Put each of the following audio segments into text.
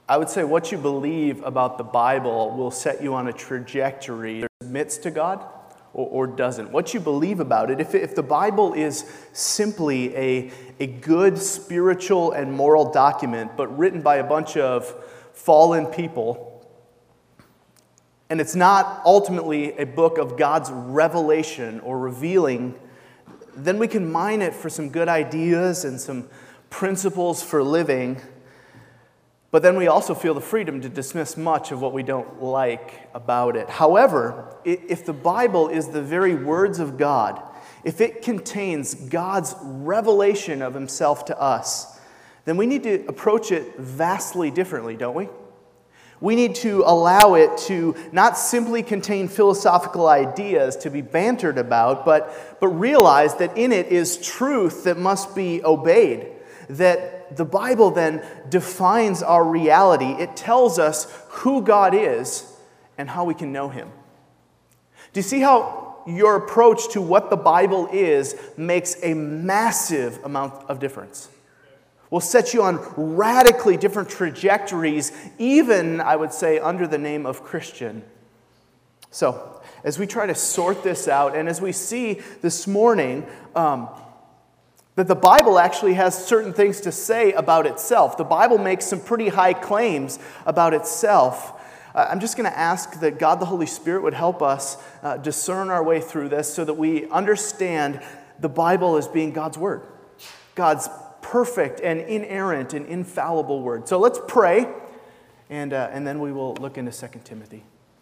I would say what you believe about the Bible will set you on a trajectory that submits to God or doesn't. What you believe about it, if the Bible is simply a good spiritual and moral document, but written by a bunch of fallen people, and it's not ultimately a book of God's revelation or revealing, then we can mine it for some good ideas and some principles for living. But then we also feel the freedom to dismiss much of what we don't like about it. However, if the Bible is the very words of God, if it contains God's revelation of himself to us, then we need to approach it vastly differently, don't we? We need to allow it to not simply contain philosophical ideas to be bantered about, but realize that in it is truth that must be obeyed. That the Bible then defines our reality. It tells us who God is and how we can know him. Do you see how your approach to what the Bible is makes a massive amount of difference? Will set you on radically different trajectories, even, I would say, under the name of Christian. So, as we try to sort this out, and as we see this morning, that the Bible actually has certain things to say about itself. The Bible makes some pretty high claims about itself. I'm just going to ask that God the Holy Spirit would help us discern our way through this so that we understand the Bible as being God's Word. God's perfect and inerrant and infallible Word. So let's pray, and then we will look into 2 Timothy.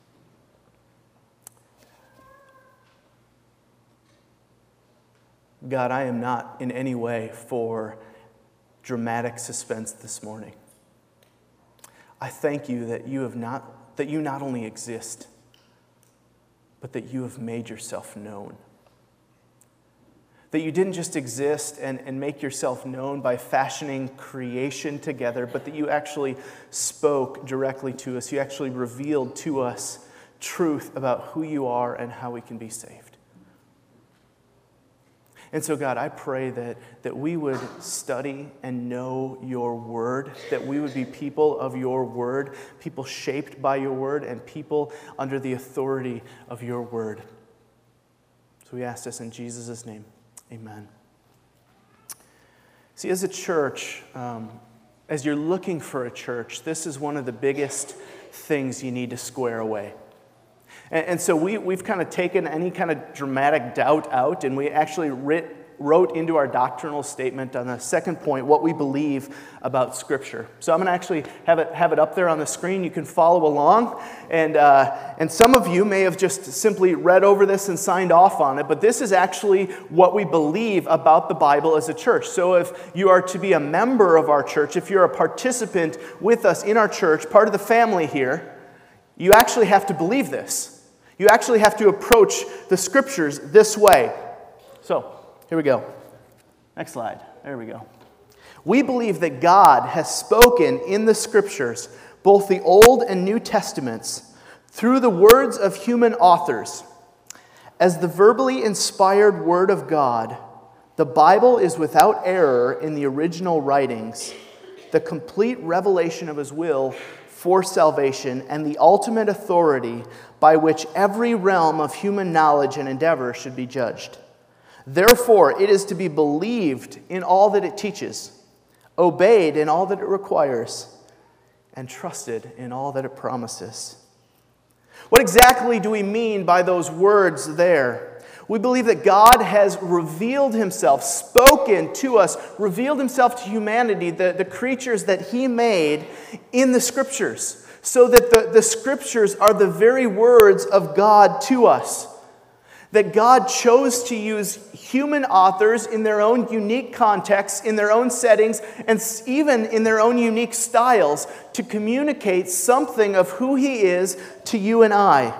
God, I am not in any way for dramatic suspense this morning. I thank you that you not only exist, but that you have made yourself known. That you didn't just exist and make yourself known by fashioning creation together, but that you actually spoke directly to us. You actually revealed to us truth about who you are and how we can be saved. And so, God, I pray that we would study and know your word, that we would be people of your word, people shaped by your word, and people under the authority of your word. So we ask this in Jesus' name. Amen. See, as a church, as you're looking for a church, this is one of the biggest things you need to square away. And so we've kind of taken any kind of dramatic doubt out, and we actually wrote into our doctrinal statement on the second point what we believe about Scripture. So I'm going to actually have it up there on the screen. You can follow along, and some of you may have just simply read over this and signed off on it, but this is actually what we believe about the Bible as a church. So if you are to be a member of our church, if you're a participant with us in our church, part of the family here, you actually have to believe this. You actually have to approach the Scriptures this way. So, here we go. Next slide. There we go. We believe that God has spoken in the Scriptures, both the Old and New Testaments, through the words of human authors. As the verbally inspired Word of God, the Bible is without error in the original writings, the complete revelation of His will for salvation, and the ultimate authority by which every realm of human knowledge and endeavor should be judged. Therefore, it is to be believed in all that it teaches, obeyed in all that it requires, and trusted in all that it promises. What exactly do we mean by those words there? We believe that God has revealed himself, spoken to us, revealed himself to humanity, the creatures that he made in the Scriptures, so that the Scriptures are the very words of God to us. That God chose to use human authors in their own unique contexts, in their own settings, and even in their own unique styles to communicate something of who he is to you and I.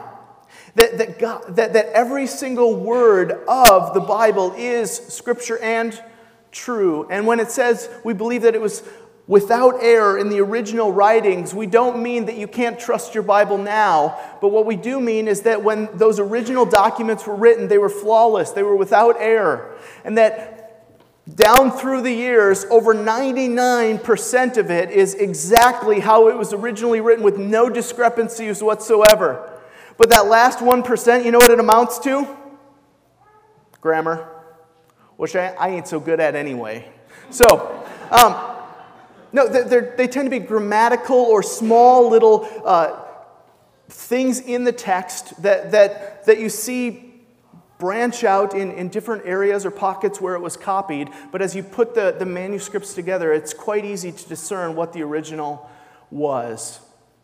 That every single word of the Bible is Scripture and true. And when it says we believe that it was without error in the original writings, we don't mean that you can't trust your Bible now. But what we do mean is that when those original documents were written, they were flawless, they were without error. And that down through the years, over 99% of it is exactly how it was originally written with no discrepancies whatsoever. But that last 1%, you know what it amounts to? Grammar, which I ain't so good at anyway. So, no, they tend to be grammatical or small little things in the text that you see branch out in different areas or pockets where it was copied, but as you put the manuscripts together, it's quite easy to discern what the original was.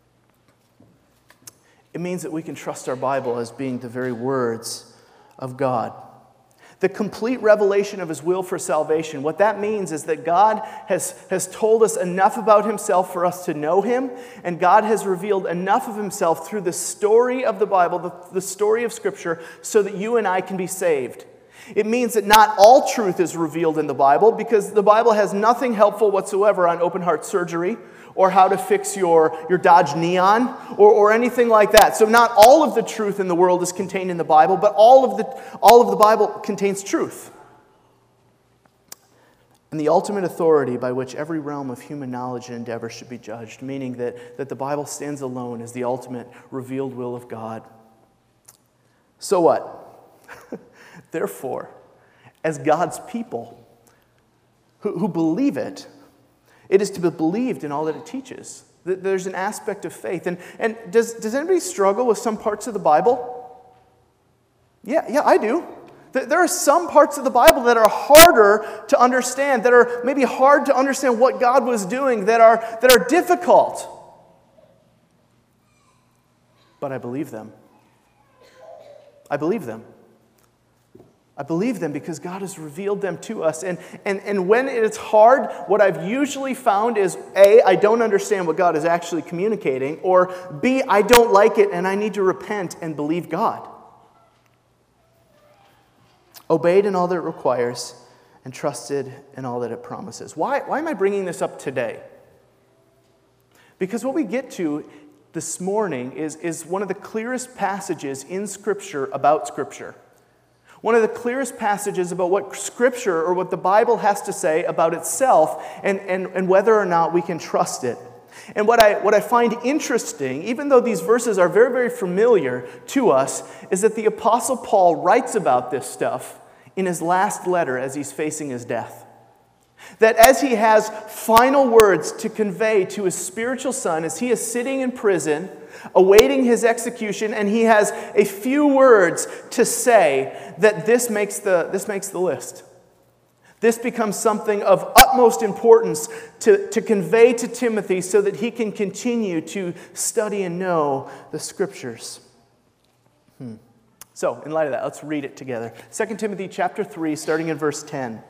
It means that we can trust our Bible as being the very words of God. The complete revelation of His will for salvation. What that means is that God has told us enough about Himself for us to know Him, and God has revealed enough of Himself through the story of the Bible, the story of Scripture, so that you and I can be saved. It means that not all truth is revealed in the Bible, because the Bible has nothing helpful whatsoever on open heart surgery, or how to fix your Dodge Neon, or anything like that. So not all of the truth in the world is contained in the Bible, but all of the Bible contains truth. And the ultimate authority by which every realm of human knowledge and endeavor should be judged, meaning that the Bible stands alone as the ultimate revealed will of God. So what? Therefore, as God's people who believe it, it is to be believed in all that it teaches. There's an aspect of faith. And does anybody struggle with some parts of the Bible? Yeah, I do. There are some parts of the Bible that are harder to understand, that are maybe hard to understand what God was doing, that are difficult. But I believe them. I believe them. I believe them because God has revealed them to us. And when it's hard, what I've usually found is A, I don't understand what God is actually communicating, or B, I don't like it and I need to repent and believe God. Obeyed in all that it requires and trusted in all that it promises. Why am I bringing this up today? Because what we get to this morning is one of the clearest passages in Scripture about Scripture. One of the clearest passages about what Scripture or what the Bible has to say about itself and whether or not we can trust it. And what I find interesting, even though these verses are very, very familiar to us, is that the Apostle Paul writes about this stuff in his last letter as he's facing his death. That as he has final words to convey to his spiritual son, as he is sitting in prison, awaiting his execution, and he has a few words to say, that this makes the list. This becomes something of utmost importance to convey to Timothy so that he can continue to study and know the Scriptures. So, in light of that, let's read it together. 2 Timothy chapter 3, starting in verse 10.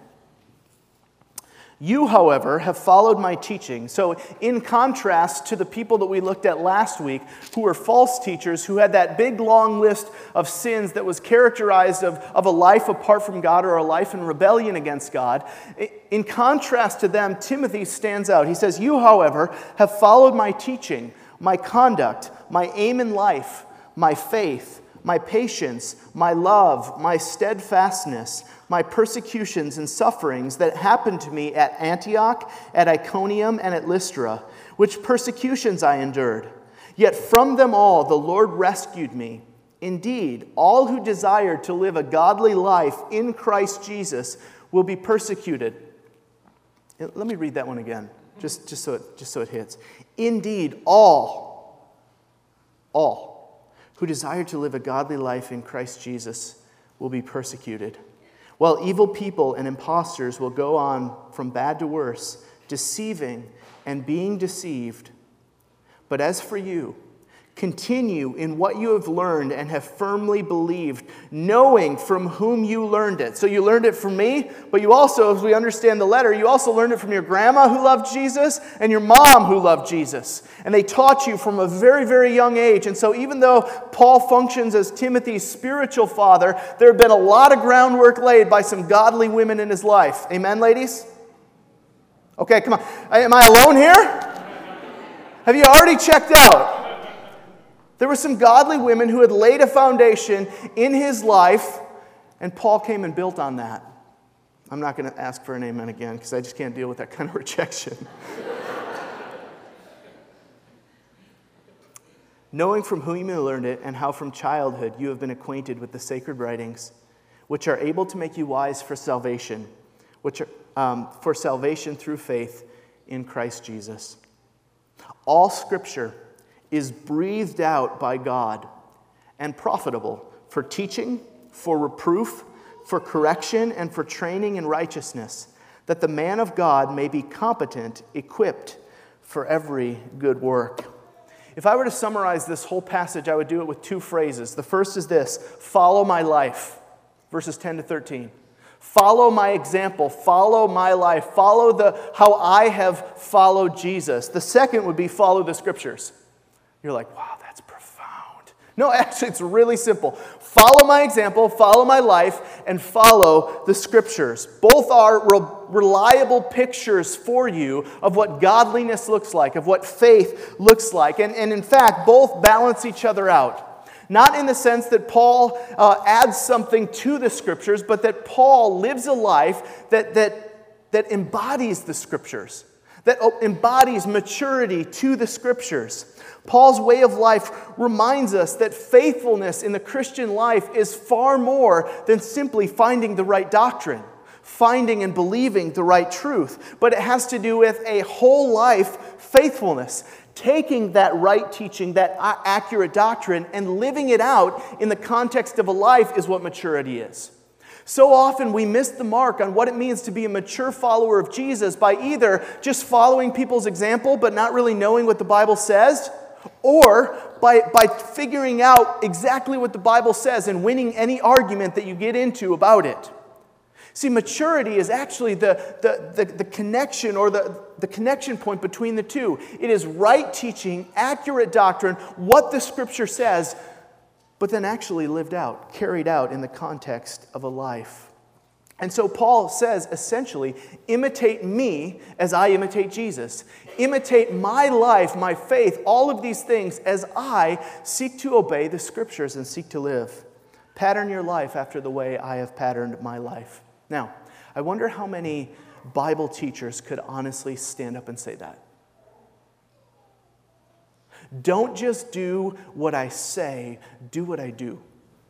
You, however, have followed my teaching. So in contrast to the people that we looked at last week, who were false teachers, who had that big long list of sins that was characterized of a life apart from God or a life in rebellion against God, in contrast to them, Timothy stands out. He says, you, however, have followed my teaching, my conduct, my aim in life, my faith, my patience, my love, my steadfastness, my persecutions and sufferings that happened to me at Antioch, at Iconium, and at Lystra, which persecutions I endured. Yet from them all the Lord rescued me. Indeed, all who desire to live a godly life in Christ Jesus will be persecuted. Let me read that one again, just so it hits. Indeed, all who desire to live a godly life in Christ Jesus will be persecuted. While evil people and impostors will go on from bad to worse, deceiving and being deceived. But as for you, continue in what you have learned and have firmly believed, knowing from whom you learned it. So you learned it from me, but you also, as we understand the letter, you also learned it from your grandma who loved Jesus and your mom who loved Jesus. And they taught you from a very, very young age. And so even though Paul functions as Timothy's spiritual father, there have been a lot of groundwork laid by some godly women in his life. Amen, ladies? Okay, come on. Am I alone here? Have you already checked out? There were some godly women who had laid a foundation in his life, and Paul came and built on that. I'm not going to ask for an amen again because I just can't deal with that kind of rejection. Knowing from whom you learned it and how from childhood you have been acquainted with the sacred writings, which are able to make you wise for salvation, for salvation through faith in Christ Jesus. All Scripture is breathed out by God and profitable for teaching, for reproof, for correction, and for training in righteousness, that the man of God may be competent, equipped for every good work. If I were to summarize this whole passage, I would do it with two phrases. The first is this: follow my life, verses 10 to 13. Follow my example, follow my life, follow how I have followed Jesus. The second would be follow the Scriptures. You're like, wow, that's profound. No, actually, it's really simple. Follow my example, follow my life, and follow the Scriptures. Both are reliable pictures for you of what godliness looks like, of what faith looks like. And in fact, both balance each other out. Not in the sense that Paul adds something to the Scriptures, but that Paul lives a life that embodies the Scriptures, that embodies maturity to the Scriptures. Paul's way of life reminds us that faithfulness in the Christian life is far more than simply finding the right doctrine, finding and believing the right truth, but it has to do with a whole life faithfulness, taking that right teaching, that accurate doctrine, and living it out in the context of a life is what maturity is. So often we miss the mark on what it means to be a mature follower of Jesus by either just following people's example but not really knowing what the Bible says, or by figuring out exactly what the Bible says and winning any argument that you get into about it. See, maturity is actually the connection or the connection point between the two. It is right teaching, accurate doctrine, what the Scripture says, but then actually lived out, carried out in the context of a life. And so Paul says, essentially, imitate me as I imitate Jesus. Imitate my life, my faith, all of these things as I seek to obey the Scriptures and seek to live. Pattern your life after the way I have patterned my life. Now, I wonder how many Bible teachers could honestly stand up and say that. Don't just do what I say, do what I do.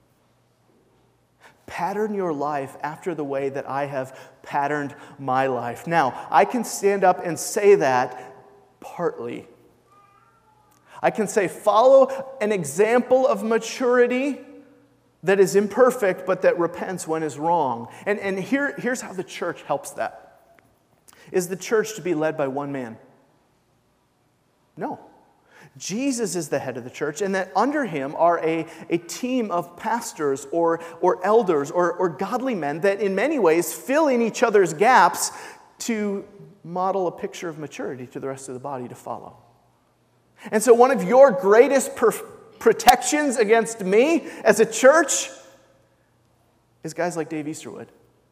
Pattern your life after the way that I have patterned my life. Now, I can stand up and say that partly. I can say, follow an example of maturity that is imperfect, but that repents when is wrong. And here's how the church helps that. Is the church to be led by one man? No. Jesus is the head of the church, and that under him are a team of pastors or elders or godly men that in many ways fill in each other's gaps to model a picture of maturity to the rest of the body to follow. And so one of your greatest protections against me as a church is guys like Dave Easterwood.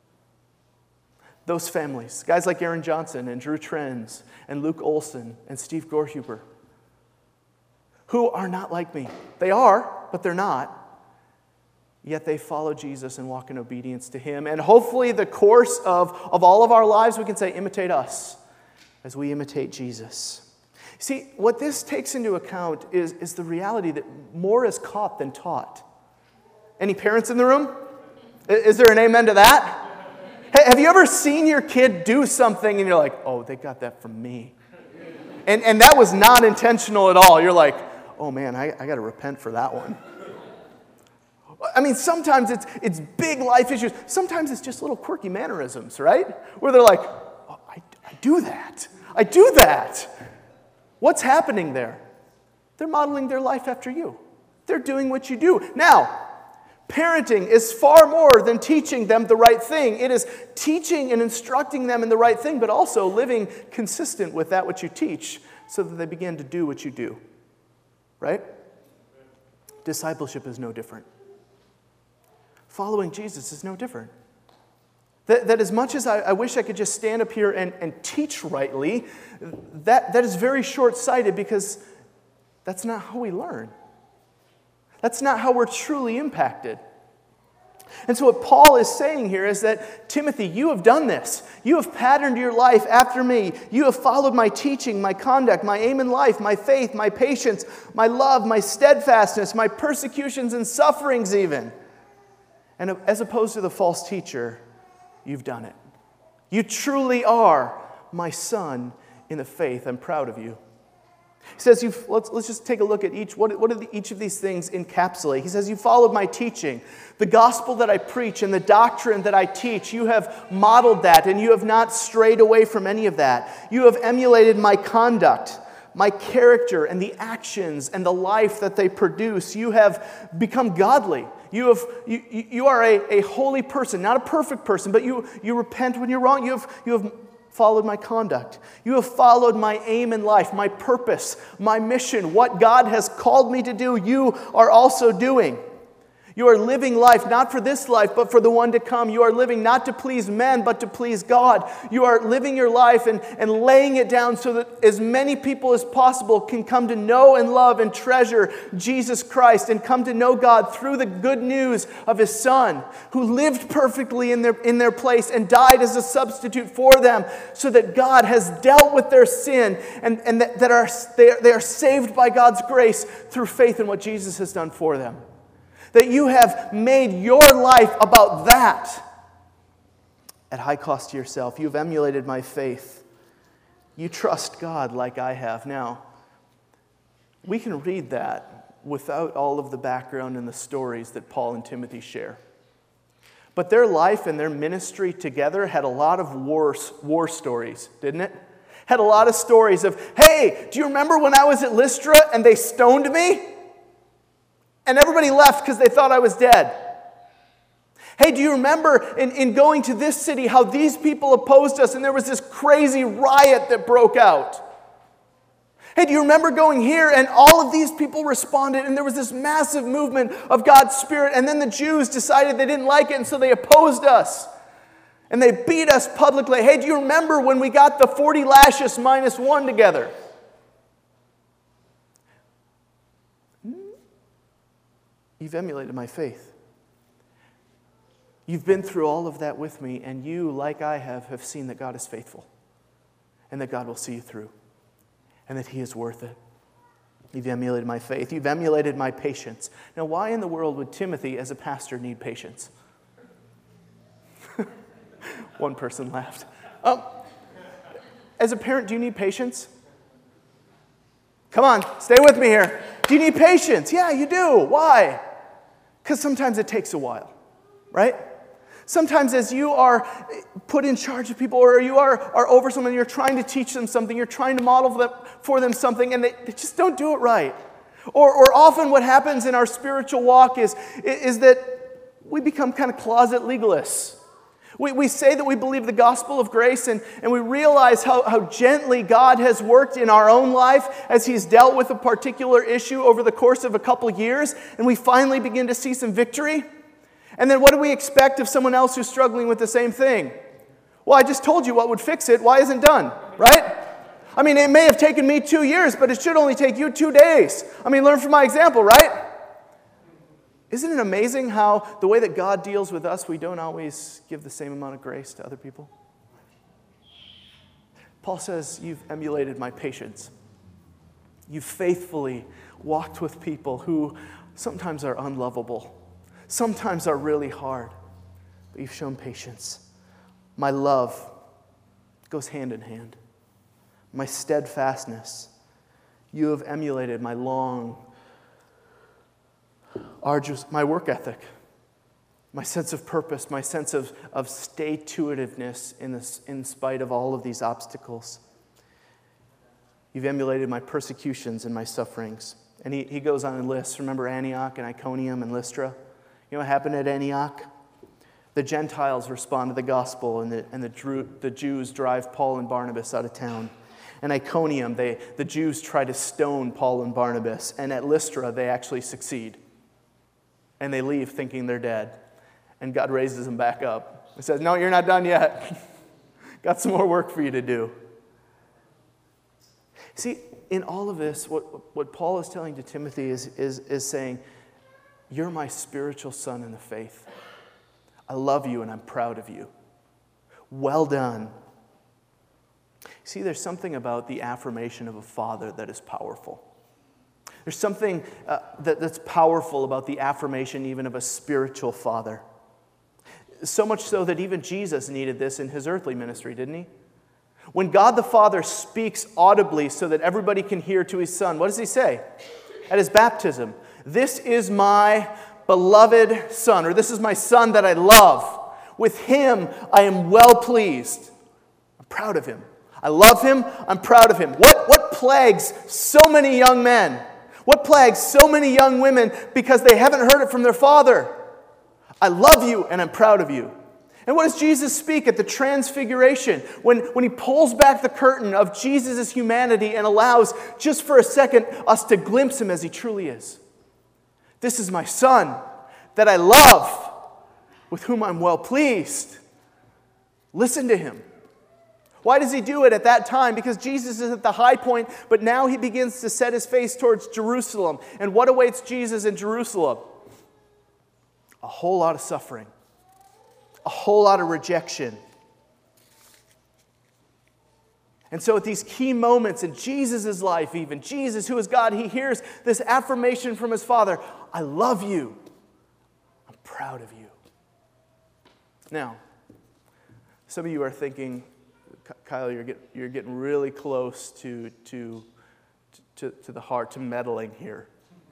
Those families, guys like Aaron Johnson and Drew Trenz and Luke Olson and Steve Gorhuber, who are not like me. They are, but they're not. Yet they follow Jesus and walk in obedience to him. And hopefully the course of all of our lives, we can say, imitate us as we imitate Jesus. See, what this takes into account is the reality that more is caught than taught. Any parents in the room? Is there an amen to that? Have you ever seen your kid do something and you're like, oh, they got that from me? And that was not intentional at all. You're like, oh man, I got to repent for that one. I mean, sometimes it's big life issues. Sometimes it's just little quirky mannerisms, right? Where they're like, oh, I do that. I do that. What's happening there? They're modeling their life after you. They're doing what you do. Now, parenting is far more than teaching them the right thing. It is teaching and instructing them in the right thing, but also living consistent with that which you teach so that they begin to do what you do. Right? Discipleship is no different. Following Jesus is no different. That as much as I wish I could just stand up here and teach rightly, that is very short-sighted because that's not how we learn. That's not how we're truly impacted. And so what Paul is saying here is that, Timothy, you have done this. You have patterned your life after me. You have followed my teaching, my conduct, my aim in life, my faith, my patience, my love, my steadfastness, my persecutions and sufferings even. And as opposed to the false teacher, you've done it. You truly are my son in the faith. I'm proud of you. He says, let's just take a look at each. What do each of these things encapsulate? He says, you followed my teaching. The gospel that I preach and the doctrine that I teach, you have modeled that, and you have not strayed away from any of that. You have emulated my conduct, my character, and the actions and the life that they produce. You have become godly. You are a holy person, not a perfect person, but you repent when you're wrong. You have followed my conduct. You have followed my aim in life, my purpose, my mission, what God has called me to do, you are also doing. You are living life not for this life, but for the one to come. You are living not to please men, but to please God. You are living your life and laying it down so that as many people as possible can come to know and love and treasure Jesus Christ and come to know God through the good news of His Son, who lived perfectly in their place and died as a substitute for them, so that God has dealt with their sin and that they are saved by God's grace through faith in what Jesus has done for them. That you have made your life about that at high cost to yourself. You've emulated my faith. You trust God like I have. Now, we can read that without all of the background and the stories that Paul and Timothy share. But their life and their ministry together had a lot of war stories, didn't it? Had a lot of stories of, hey, do you remember when I was at Lystra and they stoned me? And everybody left because they thought I was dead. Hey, do you remember in going to this city how these people opposed us and there was this crazy riot that broke out? Hey, do you remember going here and all of these people responded and there was this massive movement of God's Spirit, and then the Jews decided they didn't like it and so they opposed us and they beat us publicly. Hey, do you remember when we got the 40 lashes minus one together? You've emulated my faith. You've been through all of that with me, and you, like I have seen that God is faithful and that God will see you through and that He is worth it. You've emulated my faith. You've emulated my patience. Now, why in the world would Timothy, as a pastor, need patience? One person laughed. As a parent, do you need patience? Come on, stay with me here. Do you need patience? Yeah, you do. Why? Because sometimes it takes a while, right? Sometimes as you are put in charge of people, or you are over someone, you're trying to teach them something, you're trying to model for them something, and they just don't do it right. Or often what happens in our spiritual walk is that we become kind of closet legalists. We say that we believe the gospel of grace, and we realize how gently God has worked in our own life as He's dealt with a particular issue over the course of a couple years, and we finally begin to see some victory. And then what do we expect of someone else who's struggling with the same thing? Well, I just told you what would fix it. Why isn't it done? Right? I mean, it may have taken me 2 years, but it should only take you 2 days. I mean, learn from my example, right? Isn't it amazing how the way that God deals with us, we don't always give the same amount of grace to other people? Paul says, you've emulated my patience. You've faithfully walked with people who sometimes are unlovable, sometimes are really hard, but you've shown patience. My love goes hand in hand. My steadfastness. You have emulated my arduous, my work ethic, my sense of purpose, my sense of stay-to-itiveness in spite of all of these obstacles. You've emulated my persecutions and my sufferings. And he goes on and lists, remember Antioch and Iconium and Lystra? You know what happened at Antioch? The Gentiles respond to the gospel, and the Jews drive Paul and Barnabas out of town. And Iconium, the Jews try to stone Paul and Barnabas. And at Lystra, they actually succeed. And they leave thinking they're dead. And God raises them back up. He says, no, you're not done yet. Got some more work for you to do. See, in all of this, what Paul is telling to Timothy is saying, you're my spiritual son in the faith. I love you and I'm proud of you. Well done. See, there's something about the affirmation of a father that is powerful. There's something that's powerful about the affirmation even of a spiritual father. So much so that even Jesus needed this in his earthly ministry, didn't he? When God the Father speaks audibly so that everybody can hear to his Son, what does he say? At his baptism, "This is my beloved Son," or "This is my Son that I love. With him I am well pleased." I'm proud of him. I love him. I'm proud of him. What plagues so many young men? What plagues so many young women because they haven't heard it from their father? I love you and I'm proud of you. And what does Jesus speak at the Transfiguration? When he pulls back the curtain of Jesus' humanity and allows, just for a second, us to glimpse him as he truly is. "This is my Son that I love, with whom I'm well pleased." Listen to him. Why does he do it at that time? Because Jesus is at the high point, but now he begins to set his face towards Jerusalem. And what awaits Jesus in Jerusalem? A whole lot of suffering. A whole lot of rejection. And so at these key moments in Jesus' life, even Jesus, who is God, he hears this affirmation from his Father, "I love you. I'm proud of you." Now, some of you are thinking, "Kyle, you're getting really close to the heart, to meddling here."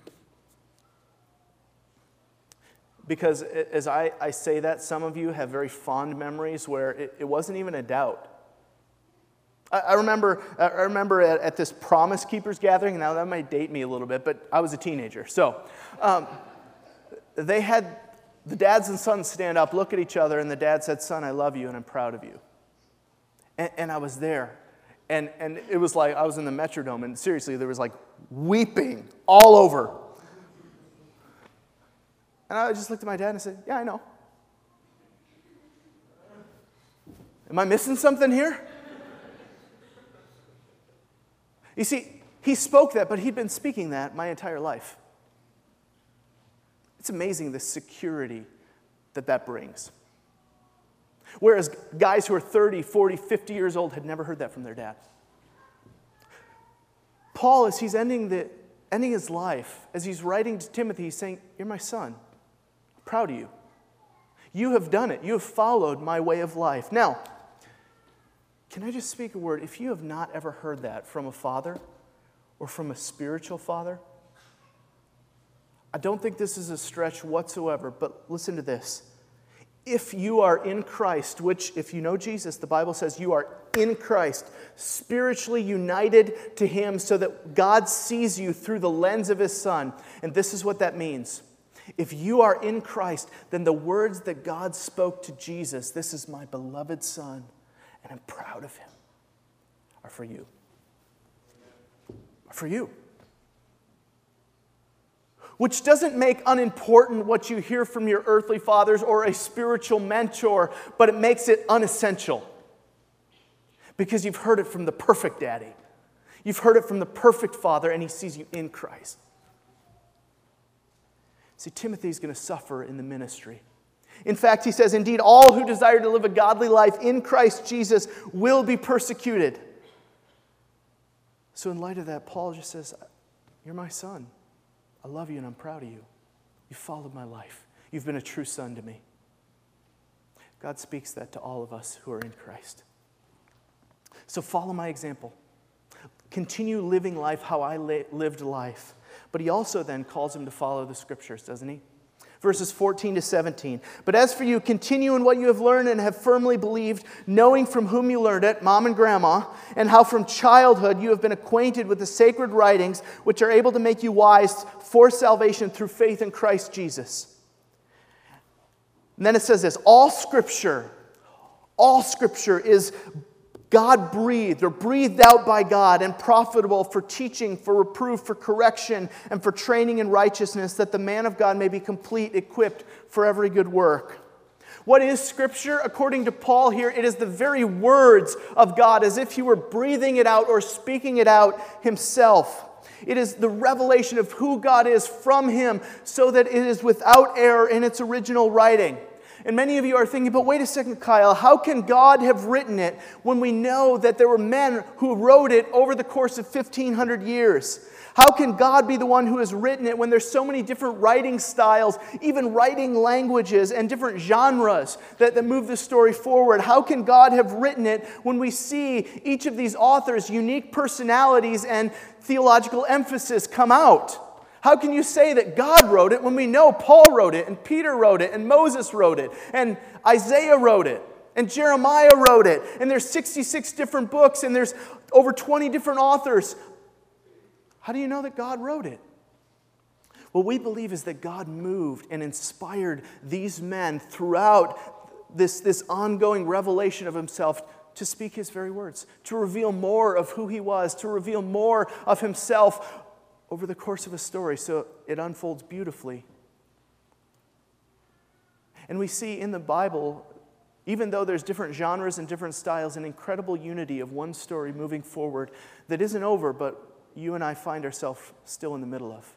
Because as I say that, some of you have very fond memories where it wasn't even a doubt. I remember at this Promise Keepers gathering. Now that might date me a little bit, but I was a teenager. So they had the dads and sons stand up, look at each other, and the dad said, "Son, I love you and I'm proud of you." And I was there. And it was like I was in the Metrodome, and seriously, there was like weeping all over. And I just looked at my dad and said, "Yeah, I know. Am I missing something here?" You see, he spoke that, but he'd been speaking that my entire life. It's amazing the security that brings. Whereas guys who are 30, 40, 50 years old had never heard that from their dad. Paul, as he's ending his life, as he's writing to Timothy, he's saying, "You're my son. I'm proud of you. You have done it. You have followed my way of life." Now, can I just speak a word? If you have not ever heard that from a father or from a spiritual father, I don't think this is a stretch whatsoever, but listen to this. If you are in Christ, which if you know Jesus, the Bible says you are in Christ, spiritually united to him so that God sees you through the lens of his Son. And this is what that means. If you are in Christ, then the words that God spoke to Jesus, "This is my beloved Son, and I'm proud of him," are for you. Are for you. Which doesn't make unimportant what you hear from your earthly fathers or a spiritual mentor, but it makes it unessential. Because you've heard it from the perfect daddy. You've heard it from the perfect father, and he sees you in Christ. See, Timothy's going to suffer in the ministry. In fact, he says, "Indeed, all who desire to live a godly life in Christ Jesus will be persecuted." So in light of that, Paul just says, "You're my son. I love you and I'm proud of you. You followed my life. You've been a true son to me." God speaks that to all of us who are in Christ. So follow my example. Continue living life how I lived life. But he also then calls him to follow the scriptures, doesn't he? Verses 14 to 17. "But as for you, continue in what you have learned and have firmly believed, knowing from whom you learned it," mom and grandma, "and how from childhood you have been acquainted with the sacred writings, which are able to make you wise for salvation through faith in Christ Jesus." And then it says this, all scripture is God-breathed or breathed out by God and profitable for teaching, for reproof, for correction, and for training in righteousness, that the man of God may be complete, equipped for every good work. What is Scripture? According to Paul here, it is the very words of God, as if he were breathing it out or speaking it out himself. It is the revelation of who God is from him, so that it is without error in its original writing. And many of you are thinking, but wait a second, Kyle, how can God have written it when we know that there were men who wrote it over the course of 1,500 years? How can God be the one who has written it when there's so many different writing styles, even writing languages and different genres that move the story forward? How can God have written it when we see each of these authors' unique personalities and theological emphasis come out? How can you say that God wrote it when we know Paul wrote it, and Peter wrote it, and Moses wrote it, and Isaiah wrote it, and Jeremiah wrote it, and there's 66 different books, and there's over 20 different authors? How do you know that God wrote it? What we believe is that God moved and inspired these men throughout this ongoing revelation of himself to speak his very words, to reveal more of who he was, to reveal more of himself over the course of a story so it unfolds beautifully. And we see in the Bible, even though there's different genres and different styles, an incredible unity of one story moving forward that isn't over, but you and I find ourselves still in the middle of.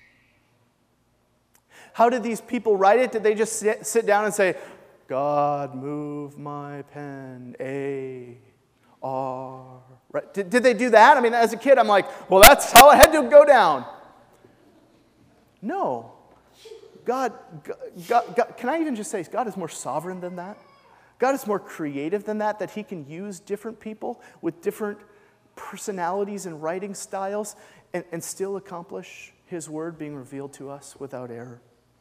How did these people write it? Did they just sit down and say, God, move my pen, A, R, right? Did they do that? I mean, as a kid, I'm like, well, that's how it had to go down. No. God, can I even just say, God is more sovereign than that? God is more creative than that he can use different people with different personalities and writing styles and still accomplish his word being revealed to us without error.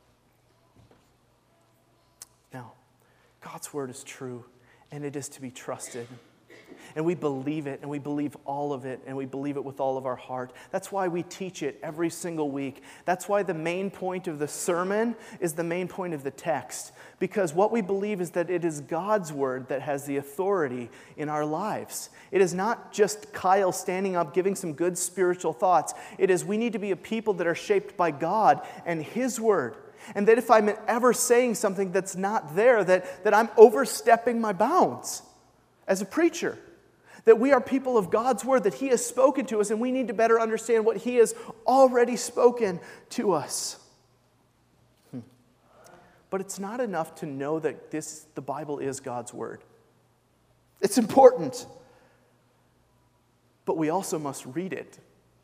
Now, God's word is true, and it is to be trusted. And we believe it, and we believe all of it, and we believe it with all of our heart. That's why we teach it every single week. That's why the main point of the sermon is the main point of the text. Because what we believe is that it is God's word that has the authority in our lives. It is not just Kyle standing up giving some good spiritual thoughts. It is we need to be a people that are shaped by God and his word. And that if I'm ever saying something that's not there, that I'm overstepping my bounds as a preacher. That we are people of God's word, that he has spoken to us, and we need to better understand what he has already spoken to us. But it's not enough to know that the Bible is God's word. It's important. But we also must read it.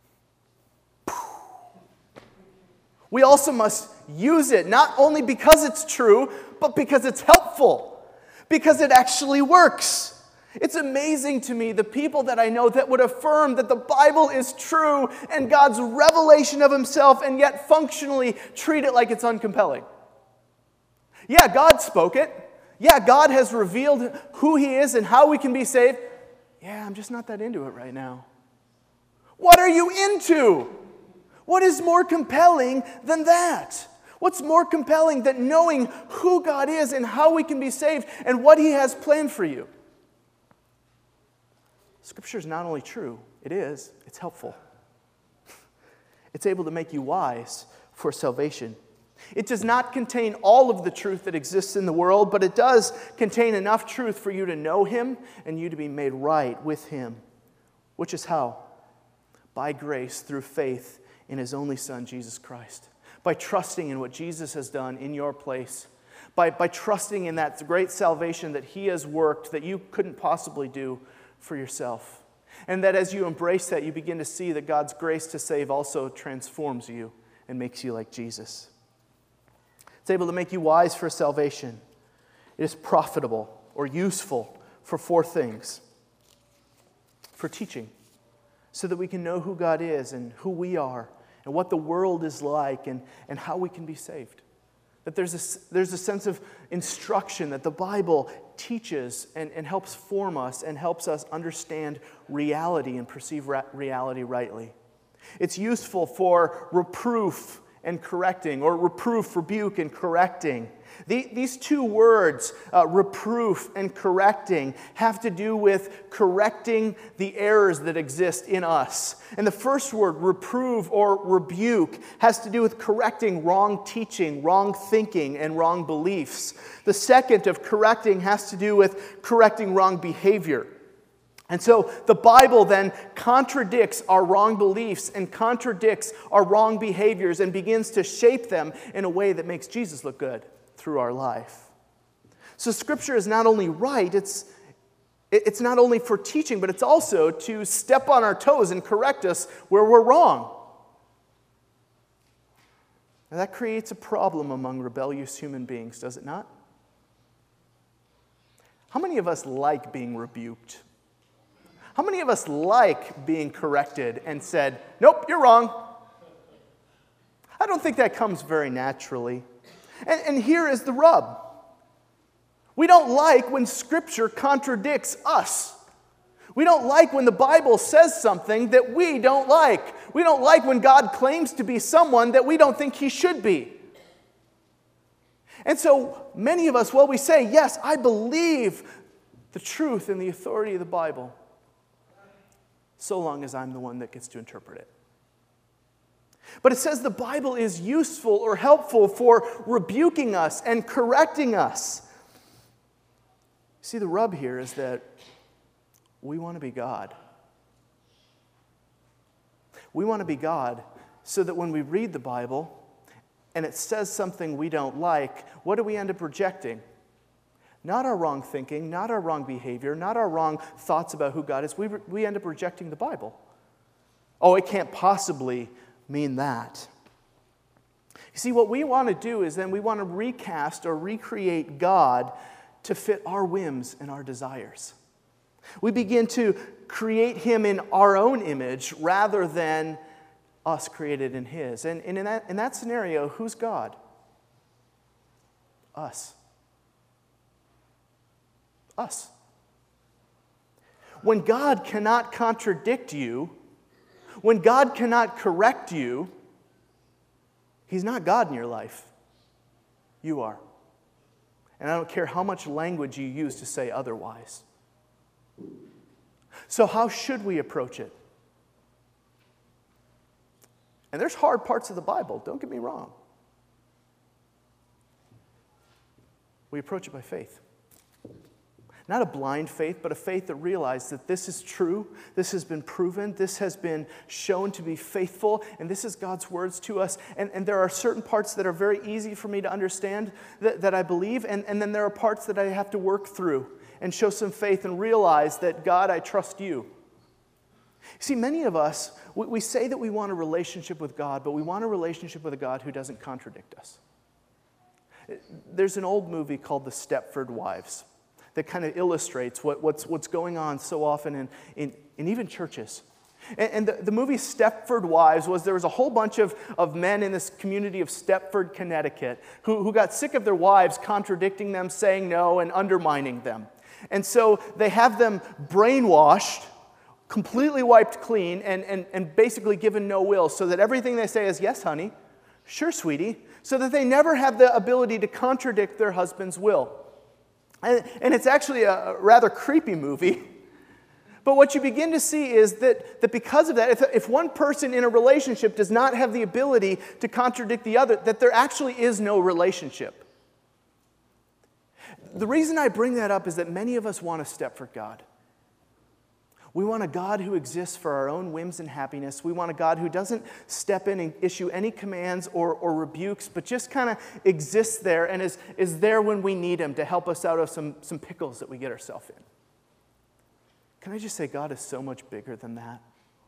We also must use it, not only because it's true, but because it's helpful, because it actually works. It's amazing to me, the people that I know that would affirm that the Bible is true and God's revelation of himself, and yet functionally treat it like it's uncompelling. Yeah, God spoke it. Yeah, God has revealed who he is and how we can be saved. Yeah, I'm just not that into it right now. What are you into? What is more compelling than that? What's more compelling than knowing who God is and how we can be saved and what he has planned for you? Scripture is not only true, it's helpful. It's able to make you wise for salvation. It does not contain all of the truth that exists in the world, but it does contain enough truth for you to know him and you to be made right with him. Which is how? By grace, through faith in his only Son, Jesus Christ. By trusting in what Jesus has done in your place. By trusting in that great salvation that he has worked that you couldn't possibly do for yourself. And that as you embrace that, you begin to see that God's grace to save also transforms you and makes you like Jesus. It's able to make you wise for salvation. It is profitable or useful for four things. For teaching, so that we can know who God is and who we are and what the world is like and how we can be saved. That there's a sense of instruction that the Bible teaches and helps form us and helps us understand reality and perceive reality rightly. It's useful for reproof and correcting, or reproof, rebuke, and correcting. These two words, reproof and correcting, have to do with correcting the errors that exist in us. And the first word, reprove or rebuke, has to do with correcting wrong teaching, wrong thinking, and wrong beliefs. The second of correcting has to do with correcting wrong behavior. And so the Bible then contradicts our wrong beliefs and contradicts our wrong behaviors and begins to shape them in a way that makes Jesus look good through our life. So Scripture is not only right, it's not only for teaching, but it's also to step on our toes and correct us where we're wrong. Now that creates a problem among rebellious human beings, does it not? How many of us like being rebuked? How many of us like being corrected and said, nope, you're wrong? I don't think that comes very naturally. And here is the rub. We don't like when Scripture contradicts us. We don't like when the Bible says something that we don't like. We don't like when God claims to be someone that we don't think he should be. And so many of us, we say, yes, I believe the truth and the authority of the Bible, so long as I'm the one that gets to interpret it. But it says the Bible is useful or helpful for rebuking us and correcting us. See, the rub here is that we want to be God. We want to be God so that when we read the Bible and it says something we don't like, what do we end up rejecting? Not our wrong thinking, not our wrong behavior, not our wrong thoughts about who God is. We end up rejecting the Bible. Oh, it can't possibly mean that. You see, what we want to do is then we want to recast or recreate God to fit our whims and our desires. We begin to create him in our own image rather than us created in his. And in that scenario, who's God? Us. Us. When God cannot contradict you, when God cannot correct you, he's not God in your life. You are. And I don't care how much language you use to say otherwise. So how should we approach it? And there's hard parts of the Bible, don't get me wrong. We approach it by faith. Not a blind faith, but a faith that realizes that this is true, this has been proven, this has been shown to be faithful, and this is God's words to us. And there are certain parts that are very easy for me to understand that I believe, and then there are parts that I have to work through and show some faith and realize that, God, I trust you. See, many of us, we say that we want a relationship with God, but we want a relationship with a God who doesn't contradict us. There's an old movie called The Stepford Wives that kind of illustrates what's going on so often in even churches. And the movie Stepford Wives there was a whole bunch of men in this community of Stepford, Connecticut, who got sick of their wives contradicting them, saying no, and undermining them. And so they have them brainwashed, completely wiped clean, and basically given no will, so that everything they say is, yes, honey, sure, sweetie, so that they never have the ability to contradict their husband's will. And it's actually a rather creepy movie. But what you begin to see is that because of that, if one person in a relationship does not have the ability to contradict the other, that there actually is no relationship. The reason I bring that up is that many of us want a Stepford God. We want a God who exists for our own whims and happiness. We want a God who doesn't step in and issue any commands or rebukes, but just kind of exists there and is there when we need him to help us out of some pickles that we get ourselves in. Can I just say God is so much bigger than that?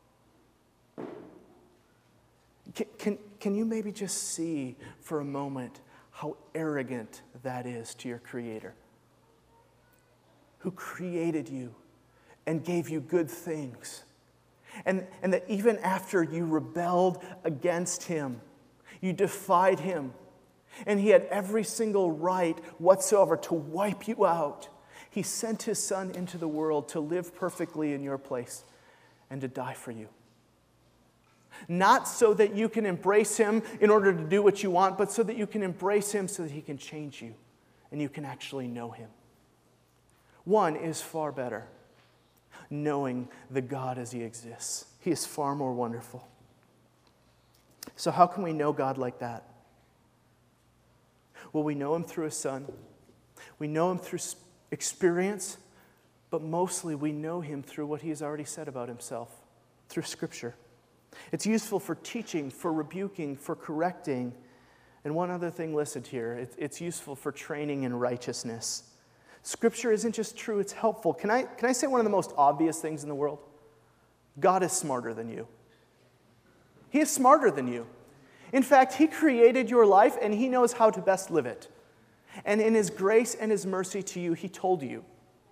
Can you maybe just see for a moment how arrogant that is to your Creator, who created you and gave you good things. And that even after you rebelled against him, you defied him, and he had every single right whatsoever to wipe you out, he sent his Son into the world to live perfectly in your place and to die for you. Not so that you can embrace him in order to do what you want, but so that you can embrace him so that he can change you and you can actually know him. One is far better. Knowing the God as he exists. He is far more wonderful. So how can we know God like that? Well, we know him through his Son. We know him through experience, but mostly we know him through what he has already said about himself, through Scripture. It's useful for teaching, for rebuking, for correcting. And one other thing listed here, it's useful for training in righteousness. Scripture isn't just true, it's helpful. Can I say one of the most obvious things in the world? God is smarter than you. He is smarter than you. In fact, He created your life and He knows how to best live it. And in His grace and His mercy to you, He told you.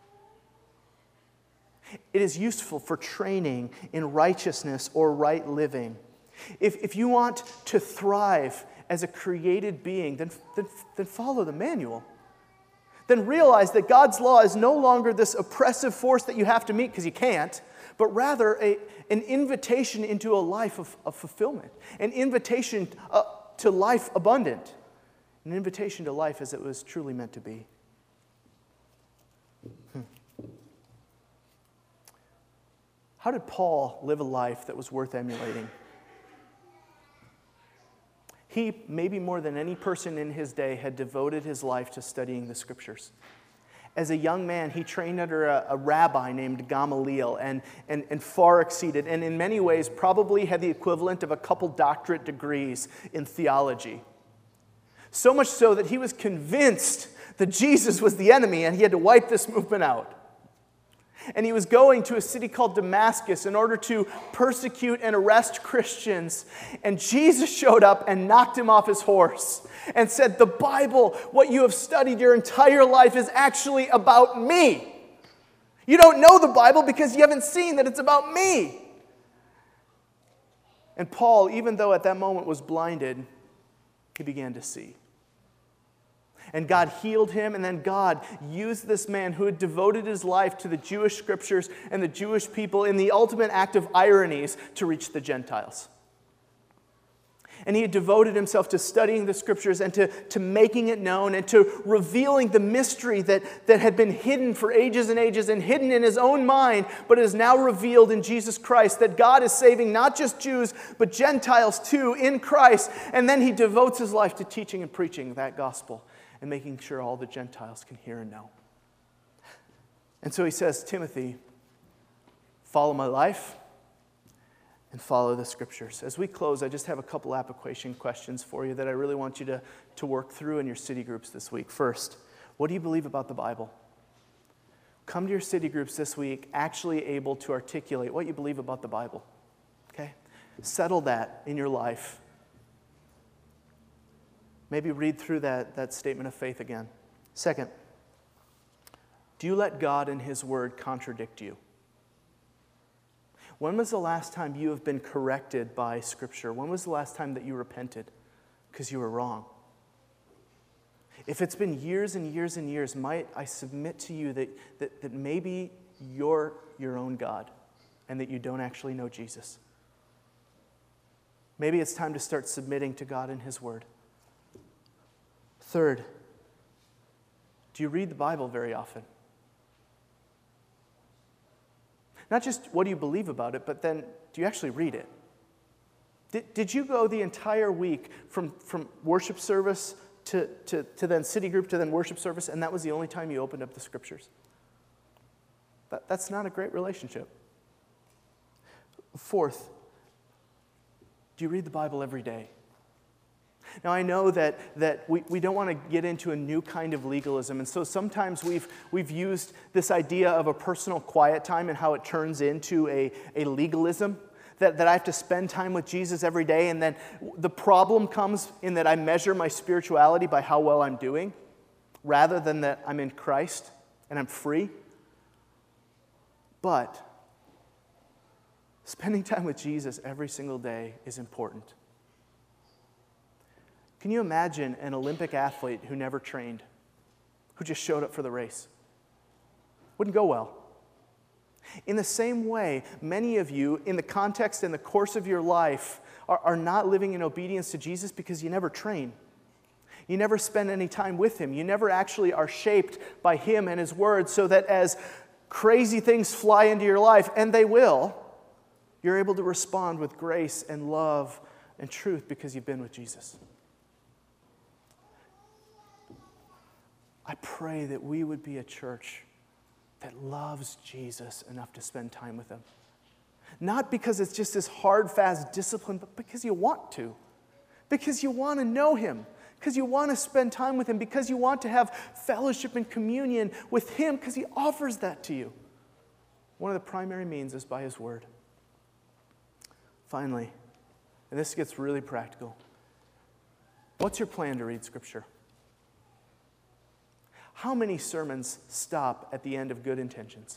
It is useful for training in righteousness or right living. If you want to thrive as a created being, then follow the manual. Then realize that God's law is no longer this oppressive force that you have to meet because you can't, but rather an invitation into a life of fulfillment, an invitation to life abundant, an invitation to life as it was truly meant to be. How did Paul live a life that was worth emulating? He, maybe more than any person in his day, had devoted his life to studying the Scriptures. As a young man, he trained under a rabbi named Gamaliel and far exceeded, and in many ways probably had the equivalent of a couple doctorate degrees in theology. So much so that he was convinced that Jesus was the enemy and he had to wipe this movement out. And he was going to a city called Damascus in order to persecute and arrest Christians. And Jesus showed up and knocked him off his horse and said, "The Bible, what you have studied your entire life, is actually about me. You don't know the Bible because you haven't seen that it's about me." And Paul, even though at that moment was blinded, he began to see. And God healed him, and then God used this man who had devoted his life to the Jewish Scriptures and the Jewish people in the ultimate act of ironies to reach the Gentiles. And he had devoted himself to studying the Scriptures and to making it known and to revealing the mystery that had been hidden for ages and ages and hidden in his own mind, but is now revealed in Jesus Christ, that God is saving not just Jews, but Gentiles too in Christ. And then he devotes his life to teaching and preaching that gospel and making sure all the Gentiles can hear and know. And so he says, Timothy, follow my life and follow the Scriptures. As we close, I just have a couple application questions for you that I really want you to work through in your city groups this week. First, what do you believe about the Bible? Come to your city groups this week actually able to articulate what you believe about the Bible. Okay? Settle that in your life. Maybe read through that statement of faith again. Second, do you let God and His Word contradict you? When was the last time you have been corrected by Scripture? When was the last time that you repented because you were wrong? If it's been years and years and years, might I submit to you that maybe you're your own God and that you don't actually know Jesus? Maybe it's time to start submitting to God and His Word. Third, do you read the Bible very often? Not just what do you believe about it, but then do you actually read it? Did you go the entire week from worship service to then city group to then worship service, and that was the only time you opened up the Scriptures? That's not a great relationship. Fourth, do you read the Bible every day? Now, I know that we don't want to get into a new kind of legalism, and so sometimes we've used this idea of a personal quiet time and how it turns into a legalism, that I have to spend time with Jesus every day, and then the problem comes in that I measure my spirituality by how well I'm doing, rather than that I'm in Christ and I'm free. But spending time with Jesus every single day is important. Can you imagine an Olympic athlete who never trained, who just showed up for the race? Wouldn't go well. In the same way, many of you, in the context and the course of your life, are not living in obedience to Jesus because you never train. You never spend any time with Him. You never actually are shaped by Him and His Word, so that as crazy things fly into your life, and they will, you're able to respond with grace and love and truth because you've been with Jesus. I pray that we would be a church that loves Jesus enough to spend time with Him. Not because it's just this hard, fast discipline, but because you want to. Because you want to know Him. because you want to spend time with Him, because you want to have fellowship and communion with Him, because He offers that to you. One of the primary means is by His Word. Finally, and this gets really practical, what's your plan to read Scripture? How many sermons stop at the end of good intentions?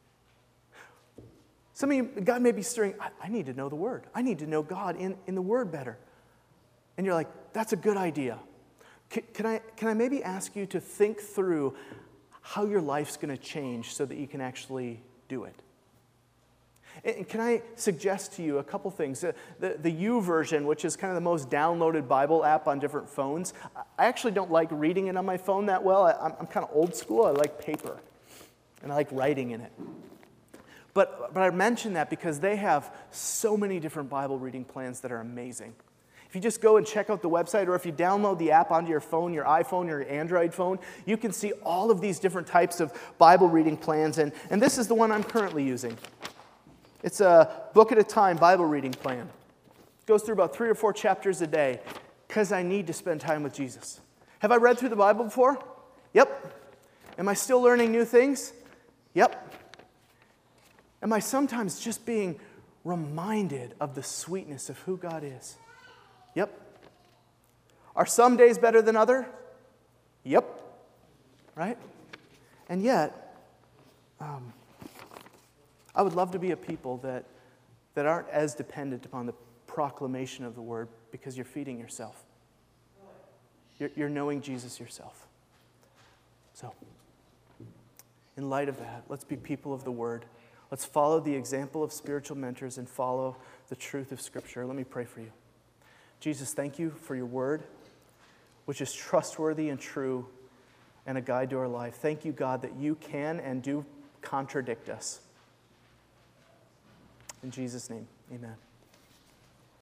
Some of you, God may be stirring, I need to know the Word. I need to know God in the Word better. And you're like, that's a good idea. Can I maybe ask you to think through how your life's going to change so that you can actually do it? And can I suggest to you a couple things? The YouVersion, which is kind of the most downloaded Bible app on different phones, I actually don't like reading it on my phone that well. I'm kind of old school. I like paper, and I like writing in it. But I mention that because they have so many different Bible reading plans that are amazing. If you just go and check out the website, or if you download the app onto your phone, your iPhone, or your Android phone, you can see all of these different types of Bible reading plans, and this is the one I'm currently using. It's a book at a time Bible reading plan. It goes through about 3 or 4 chapters a day because I need to spend time with Jesus. Have I read through the Bible before? Yep. Am I still learning new things? Yep. Am I sometimes just being reminded of the sweetness of who God is? Yep. Are some days better than other? Yep. Right? And yet, I would love to be a people that aren't as dependent upon the proclamation of the Word because you're feeding yourself. You're knowing Jesus yourself. So, in light of that, let's be people of the Word. Let's follow the example of spiritual mentors and follow the truth of Scripture. Let me pray for you. Jesus, thank you for your Word, which is trustworthy and true and a guide to our life. Thank you, God, that you can and do contradict us. In Jesus' name, amen.